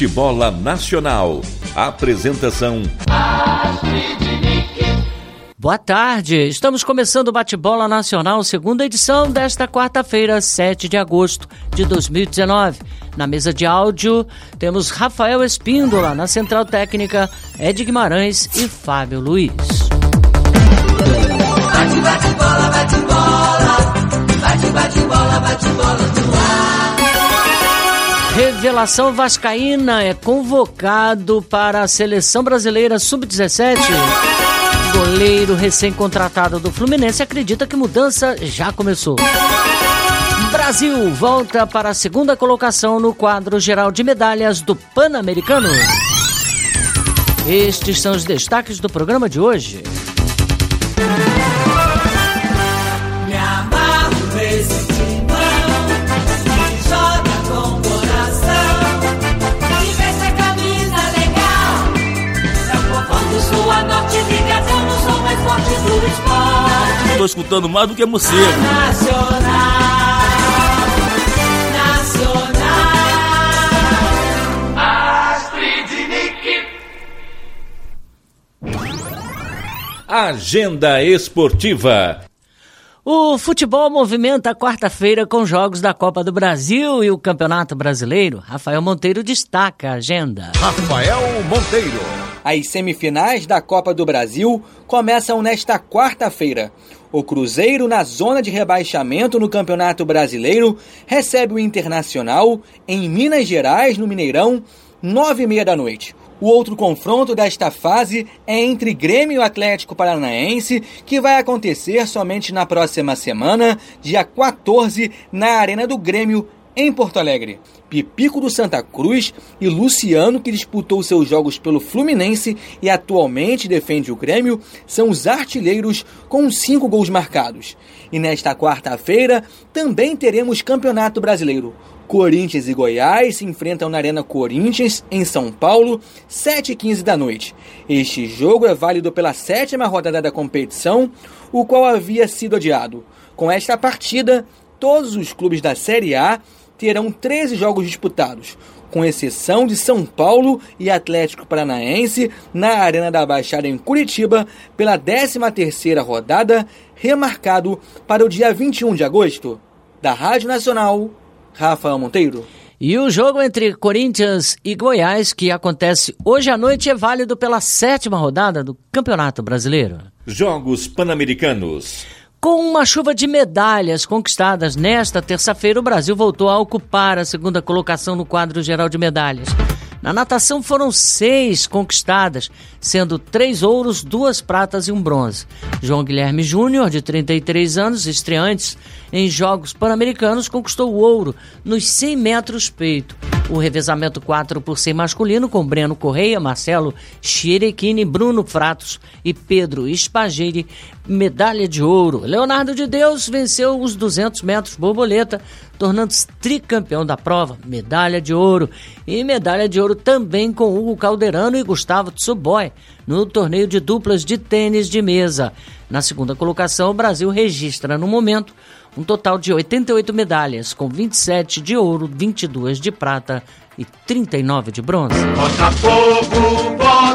Bate-Bola Nacional. Apresentação: Boa tarde, estamos começando o Bate-Bola Nacional, segunda edição desta quarta-feira, 7 de agosto de 2019. Na mesa de áudio temos Rafael Espíndola, na central técnica Ed Guimarães e Fábio Luiz. Bate-bola, bate-bola, bate-bola, bate-bola no ar. Revelação vascaína é convocado para a Seleção Brasileira Sub-17. Goleiro recém-contratado do Fluminense acredita que mudança já começou. Brasil volta para a segunda colocação no quadro geral de medalhas do Pan-Americano. Estes são os destaques do programa de hoje. Me amarro nesse timão, que joga com coração, que veste a camisa legal. É o povão do sul a norte, liga, eu não sou mais forte do esporte. Tô escutando mais do que morcego. Nacional. Agenda Esportiva. O futebol movimenta a quarta-feira com jogos da Copa do Brasil e o Campeonato Brasileiro. Rafael Monteiro destaca a agenda. Rafael Monteiro. As semifinais da Copa do Brasil começam nesta quarta-feira. O Cruzeiro, na zona de rebaixamento no Campeonato Brasileiro, recebe o Internacional em Minas Gerais, no Mineirão, 9h30 da noite. O outro confronto desta fase é entre Grêmio e o Atlético Paranaense, que vai acontecer somente na próxima semana, dia 14, na Arena do Grêmio, em Porto Alegre. Pipico do Santa Cruz e Luciano, que disputou seus jogos pelo Fluminense e atualmente defende o Grêmio, são os artilheiros com 5 gols marcados. E nesta quarta-feira também teremos Campeonato Brasileiro. Corinthians e Goiás se enfrentam na Arena Corinthians, em São Paulo, 7h15 da noite. Este jogo é válido pela 7ª rodada da competição, o qual havia sido adiado. Com esta partida, todos os clubes da Série A terão 13 jogos disputados, com exceção de São Paulo e Atlético Paranaense, na Arena da Baixada em Curitiba, pela 13ª rodada, remarcado para o dia 21 de agosto. Da Rádio Nacional, Rafael Monteiro. E o jogo entre Corinthians e Goiás, que acontece hoje à noite, é válido pela 7ª rodada do Campeonato Brasileiro. Jogos Pan-Americanos. Com uma chuva de medalhas conquistadas nesta terça-feira, o Brasil voltou a ocupar a segunda colocação no quadro geral de medalhas. Na natação foram 6 conquistadas, sendo 3 ouros, 2 pratas e 1 bronze. João Guilherme Júnior, de 33 anos, estreantes em Jogos Pan-Americanos, conquistou o ouro nos 100 metros peito. O revezamento 4x100 masculino, com Breno Correia, Marcelo Chiriquini, Bruno Fratos e Pedro Spagiri, medalha de ouro. Leonardo de Deus venceu os 200 metros borboleta, tornando-se tricampeão da prova, medalha de ouro. E medalha de ouro também com Hugo Calderano e Gustavo Tsuboy, no torneio de duplas de tênis de mesa. Na segunda colocação, o Brasil registra, no momento, um total de 88 medalhas, com 27 de ouro, 22 de prata e 39 de bronze. Botafogo,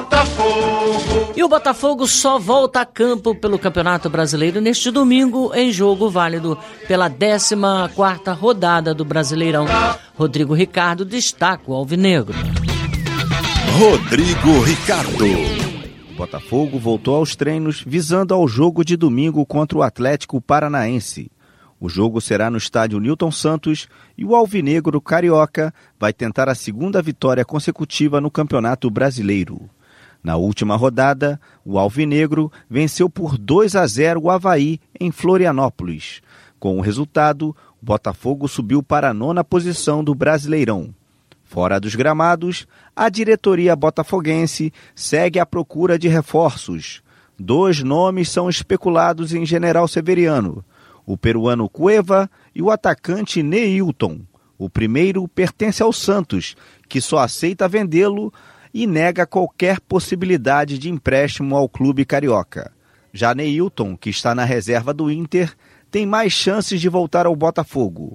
Botafogo. E o Botafogo só volta a campo pelo Campeonato Brasileiro neste domingo, em jogo válido pela 14ª rodada do Brasileirão. Rodrigo Ricardo destaca o alvinegro. Rodrigo Ricardo. Botafogo voltou aos treinos visando ao jogo de domingo contra o Atlético Paranaense. O jogo será no estádio Newton Santos e o alvinegro carioca vai tentar a segunda vitória consecutiva no Campeonato Brasileiro. Na última rodada, o alvinegro venceu por 2-0 o Avaí em Florianópolis. Com o resultado, o Botafogo subiu para a 9ª posição do Brasileirão. Fora dos gramados, a diretoria botafoguense segue à procura de reforços. 2 nomes são especulados em General Severiano: o peruano Cueva e o atacante Neilton. O primeiro pertence ao Santos, que só aceita vendê-lo e nega qualquer possibilidade de empréstimo ao clube carioca. Já Neilton, que está na reserva do Inter, tem mais chances de voltar ao Botafogo.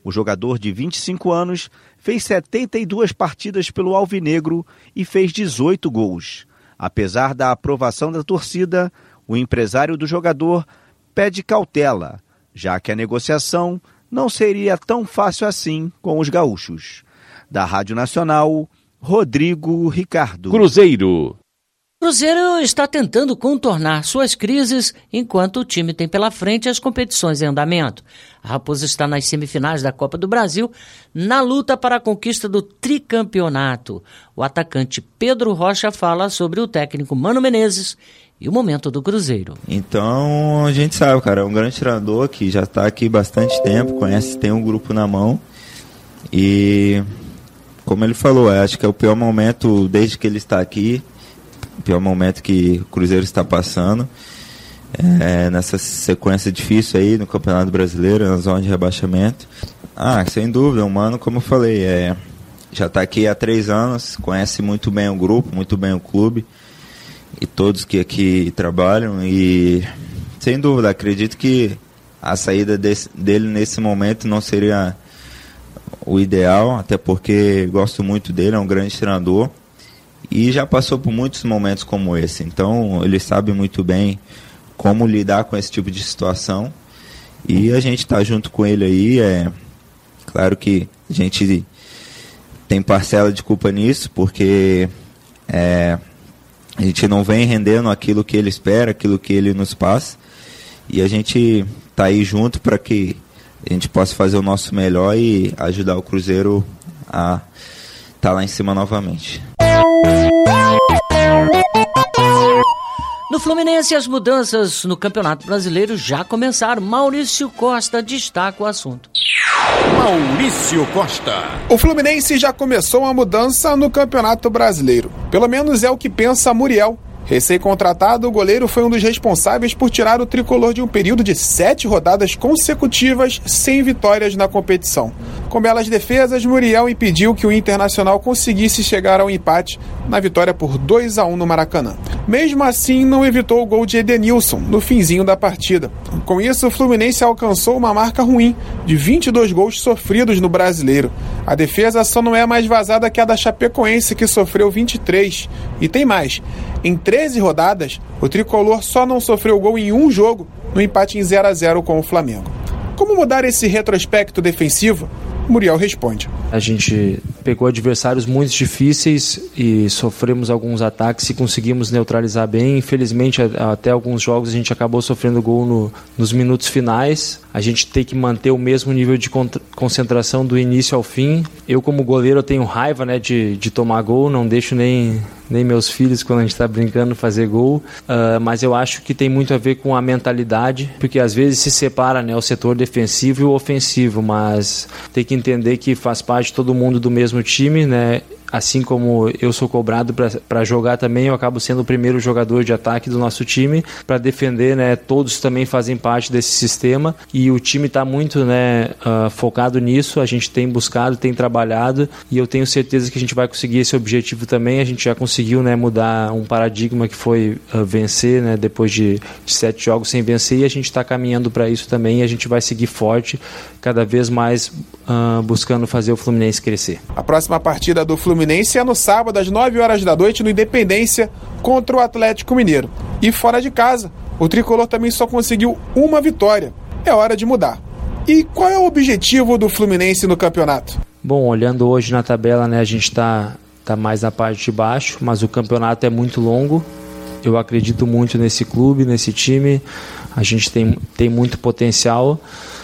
O jogador de 25 anos fez 72 partidas pelo Alvinegro e fez 18 gols. Apesar da aprovação da torcida, o empresário do jogador pede cautela, já que a negociação não seria tão fácil assim com os gaúchos. Da Rádio Nacional, Rodrigo Ricardo. Cruzeiro está tentando contornar suas crises enquanto o time tem pela frente as competições em andamento. A Raposa está nas semifinais da Copa do Brasil, na luta para a conquista do tricampeonato. O atacante Pedro Rocha fala sobre o técnico Mano Menezes e o momento do Cruzeiro. Então, a gente sabe, cara, é um grande treinador que já está aqui bastante tempo, tem um grupo na mão e, como ele falou, acho que é o pior momento desde que ele está aqui, o pior momento que o Cruzeiro está passando, nessa sequência difícil aí no Campeonato Brasileiro, na zona de rebaixamento. Sem dúvida, o Mano, como eu falei, já está aqui há 3 anos, conhece muito bem o grupo, muito bem o clube e todos que aqui trabalham e, sem dúvida, acredito que a saída dele nesse momento não seria o ideal, até porque gosto muito dele, é um grande treinador e já passou por muitos momentos como esse, então ele sabe muito bem como lidar com esse tipo de situação e a gente está junto com ele aí. Claro que a gente tem parcela de culpa nisso, porque a gente não vem rendendo aquilo que ele espera, aquilo que ele nos passa, e a gente está aí junto para que a gente possa fazer o nosso melhor e ajudar o Cruzeiro a estar lá em cima novamente. No Fluminense, as mudanças no Campeonato Brasileiro já começaram. Maurício Costa destaca o assunto. Maurício Costa. O Fluminense já começou uma mudança no Campeonato Brasileiro. Pelo menos é o que pensa Muriel. Recém-contratado, o goleiro foi um dos responsáveis por tirar o tricolor de um período de 7 rodadas consecutivas sem vitórias na competição. Com belas defesas, Muriel impediu que o Internacional conseguisse chegar ao empate na vitória por 2-1 no Maracanã. Mesmo assim, não evitou o gol de Edenilson no finzinho da partida. Com isso, o Fluminense alcançou uma marca ruim de 22 gols sofridos no Brasileiro. A defesa só não é mais vazada que a da Chapecoense, que sofreu 23. E tem mais. Em 13 rodadas, o tricolor só não sofreu gol em um jogo, no empate em 0-0 com o Flamengo. Como mudar esse retrospecto defensivo? Muriel responde. A gente pegou adversários muito difíceis e sofremos alguns ataques e conseguimos neutralizar bem. Infelizmente, até alguns jogos a gente acabou sofrendo gol nos minutos finais. A gente tem que manter o mesmo nível de concentração do início ao fim. Eu, como goleiro, tenho raiva, de tomar gol, não deixo nem meus filhos, quando a gente está brincando, fazer gol, mas eu acho que tem muito a ver com a mentalidade, porque às vezes se separa, o setor defensivo e o ofensivo, mas tem que entender que faz parte todo mundo do mesmo time, assim como eu sou cobrado para jogar também, eu acabo sendo o primeiro jogador de ataque do nosso time para defender, todos também fazem parte desse sistema e o time está muito focado nisso, a gente tem buscado, tem trabalhado e eu tenho certeza que a gente vai conseguir esse objetivo também. A gente já conseguiu mudar um paradigma que foi vencer, depois de 7 jogos sem vencer, e a gente está caminhando para isso também e a gente vai seguir forte, cada vez mais buscando fazer o Fluminense crescer. A próxima partida do Fluminense é no sábado às 9 horas da noite no Independência contra o Atlético Mineiro. E fora de casa, o tricolor também só conseguiu uma vitória. É hora de mudar. E qual é o objetivo do Fluminense no campeonato? Bom, olhando hoje na tabela, a gente está mais na parte de baixo, mas o campeonato é muito longo. Eu acredito muito nesse clube, nesse time. A gente tem muito potencial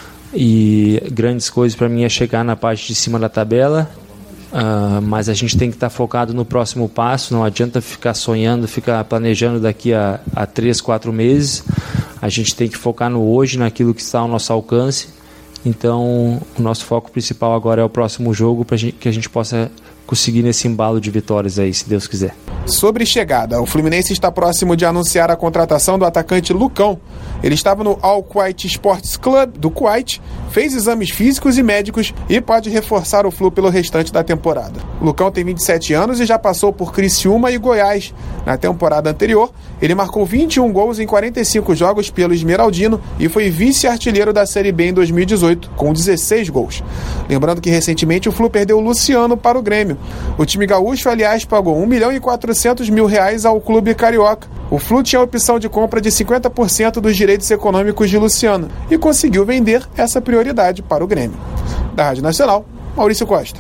e grandes coisas para mim é chegar na parte de cima da tabela. Mas a gente tem que estar focado no próximo passo, não adianta ficar sonhando, ficar planejando daqui a 3, 4 meses. A gente tem que focar no hoje, naquilo que está ao nosso alcance. Então o nosso foco principal agora é o próximo jogo, para que a gente possa conseguir nesse embalo de vitórias aí, se Deus quiser. Sobre chegada, o Fluminense está próximo de anunciar a contratação do atacante Lucão. Ele estava no Al Kuwait Sports Club do Kuwait, fez exames físicos e médicos e pode reforçar o Flu pelo restante da temporada. O Lucão tem 27 anos e já passou por Criciúma e Goiás. Na temporada anterior, ele marcou 21 gols em 45 jogos pelo Esmeraldino e foi vice-artilheiro da Série B em 2018, com 16 gols. Lembrando que recentemente o Flu perdeu o Luciano para o Grêmio. O time gaúcho, aliás, pagou R$1.400.000 ao clube carioca. O Flu tinha a opção de compra de 50% dos direitos econômicos de Luciano e conseguiu vender essa prioridade para o Grêmio. Da Rádio Nacional, Maurício Costa.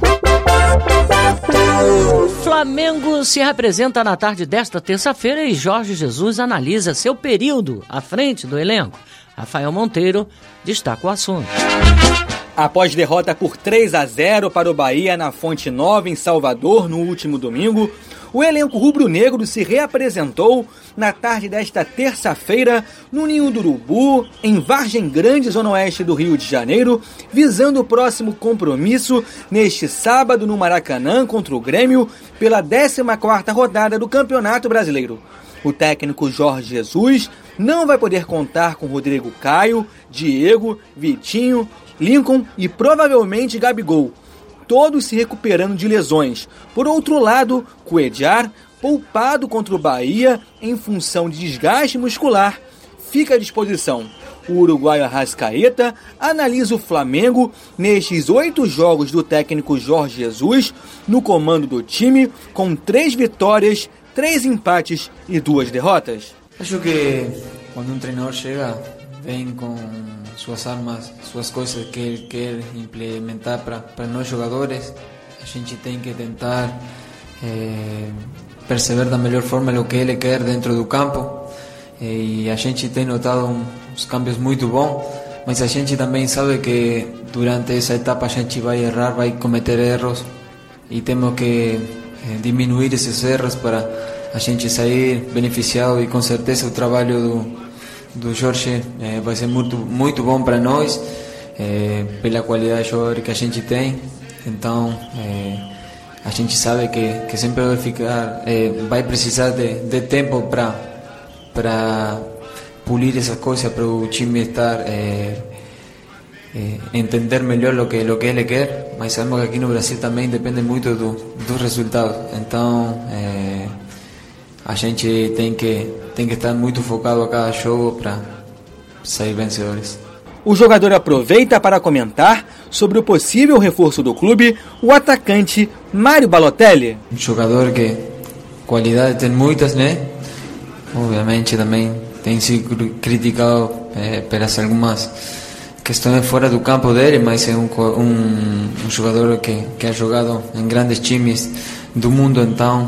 Flamengo se representa na tarde desta terça-feira e Jorge Jesus analisa seu período à frente do elenco. Rafael Monteiro destaca o assunto. Após derrota por 3-0 para o Bahia na Fonte Nova, em Salvador, no último domingo, o elenco rubro-negro se reapresentou na tarde desta terça-feira no Ninho do Urubu, em Vargem Grande, zona oeste do Rio de Janeiro, visando o próximo compromisso neste sábado no Maracanã contra o Grêmio pela 14ª rodada do Campeonato Brasileiro. O técnico Jorge Jesus não vai poder contar com Rodrigo Caio, Diego, Vitinho, Lincoln e provavelmente Gabigol, todos se recuperando de lesões. Por outro lado, Cuéllar, poupado contra o Bahia em função de desgaste muscular, fica à disposição. O uruguaio Arrascaeta analisa o Flamengo nestes 8 jogos do técnico Jorge Jesus no comando do time, com 3 vitórias, 3 empates e 2 derrotas. Acho que quando um treinador chega, vem com suas armas, suas coisas que ele quer implementar para nós jogadores. A gente tem que tentar perceber da melhor forma o que ele quer dentro do campo, e a gente tem notado uns cambios muito bons, mas a gente também sabe que durante essa etapa a gente vai errar, vai cometer erros, e temos que diminuir esses erros para a gente sair beneficiado, e com certeza o trabalho do Jorge vai ser muito bom para nós, pela qualidade de jogador que a gente tem. Então a gente sabe que sempre vai precisar de tempo para polir essas coisas, para o time estar entender melhor o que ele quer, mas sabemos que aqui no Brasil também depende muito dos resultados. Então a gente tem que estar muito focado a cada jogo para sair vencedores. O jogador aproveita para comentar sobre o possível reforço do clube, o atacante Mário Balotelli. Um jogador que qualidade tem muitas, né? Obviamente também tem sido criticado pelas algumas questões fora do campo dele, mas é um jogador que ha jogado em grandes times do mundo, então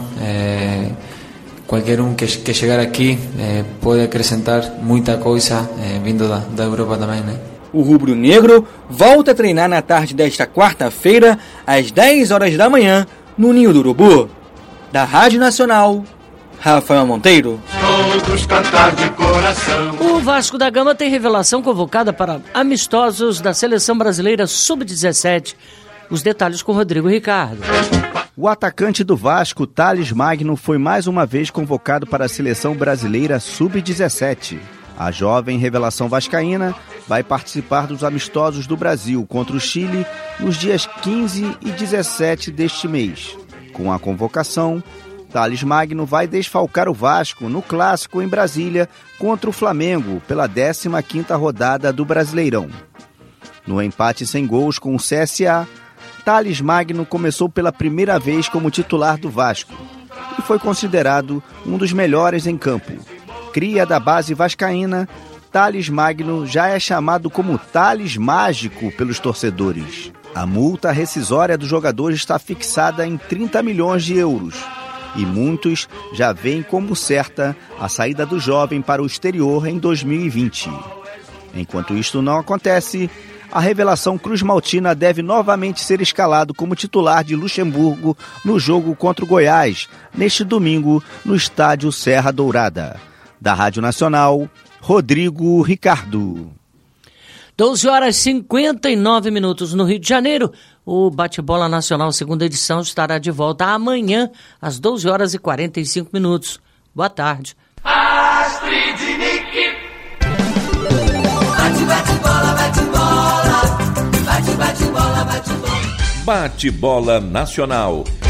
qualquer um que chegar aqui pode acrescentar muita coisa vindo da Europa também, né? O rubro-negro volta a treinar na tarde desta quarta-feira, às 10 horas da manhã, no Ninho do Urubu. Da Rádio Nacional, Rafael Monteiro. Todos cantar de coração. O Vasco da Gama tem revelação convocada para amistosos da Seleção Brasileira Sub-17. Os detalhes com Rodrigo Ricardo. O atacante do Vasco, Thales Magno, foi mais uma vez convocado para a Seleção Brasileira Sub-17. A jovem revelação vascaína vai participar dos amistosos do Brasil contra o Chile nos dias 15 e 17 deste mês. Com a convocação, Thales Magno vai desfalcar o Vasco no clássico em Brasília contra o Flamengo pela 15ª rodada do Brasileirão. No empate sem gols com o CSA, Thales Magno começou pela primeira vez como titular do Vasco e foi considerado um dos melhores em campo. Cria da base vascaína, Thales Magno já é chamado como Thales Mágico pelos torcedores. A multa rescisória do jogador está fixada em 30 milhões de euros e muitos já veem como certa a saída do jovem para o exterior em 2020. Enquanto isto não acontece, a revelação cruz-maltina deve novamente ser escalado como titular de Luxemburgo no jogo contra o Goiás, neste domingo, no estádio Serra Dourada. Da Rádio Nacional, Rodrigo Ricardo. 12h59 no Rio de Janeiro. O Bate-Bola Nacional, segunda edição, estará de volta amanhã, às 12h45. Boa tarde. Astrid Nick. Bate, bate, bola, bate, bola. Bate, bate, bola, bate, bola. Bate-Bola Nacional.